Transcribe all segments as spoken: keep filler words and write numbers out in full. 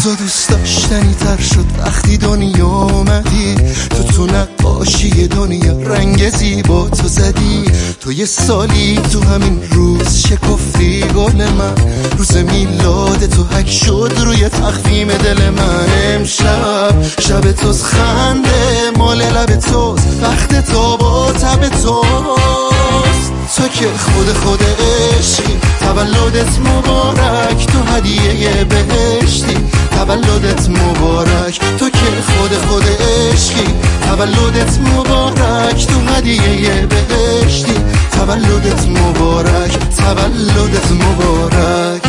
تو دوست داشتنی تر شد وقتی دنیا اومدی. تو تو نقاشی دنیا رنگ زیبا تو زدی. تو یه سالی تو همین روز شکفتی گل من. روز میلاد تو حک شد روی تخفیم دل من. امشب شب توز خنده مال لب توز، وقت تو با تب توست. تو که خود خود عشقی، تولدت مبارک، تو هدیه بهشتی، تولدت مبارک. تو که خود خود عشقی، تولدت مبارک، تو هدیه بهشتی، تولدت مبارک، تولدت مبارک.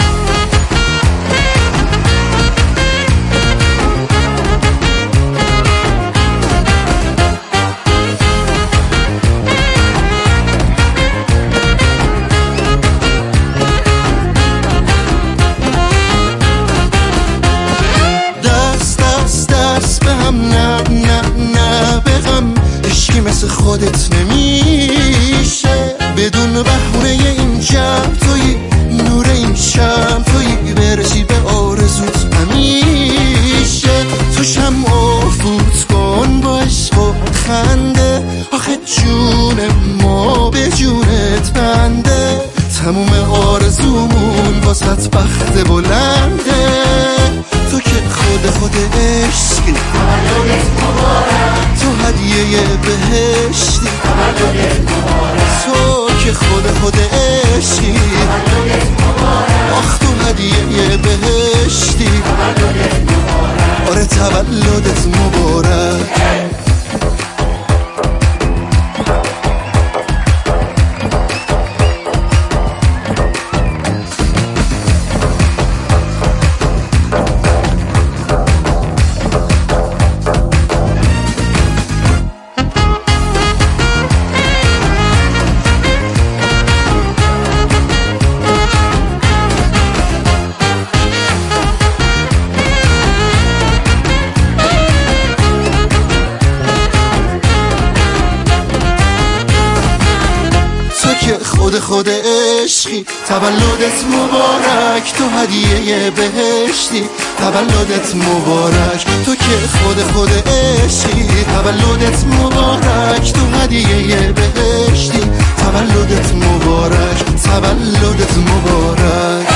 مثل خودت نمیشه بدون بهونه این جمع. توی نور این شم، توی برسی به آرزوت همیشه. تو شمع و فوت کن با عشق و خنده، آخه جون ما به جونت بنده. تموم آرزومون واسط بخت بلنده. تو که خود خود عشقی، تولدت مبارک، تو هدیه بهشتی، تولدت مبارک. تو که خود خود عشقی، تولدت مبارک، آخ تو هدیه بهشتی، تولدت مبارک. آره تولدت مبارک. خود خود عشقی، تولدت مبارک، تو هدیه بهشتی، تولدت مبارک. تو که خود خود عشقی، تولدت مبارک، تو هدیه بهشتی، تولدت مبارک، تولدت مبارک.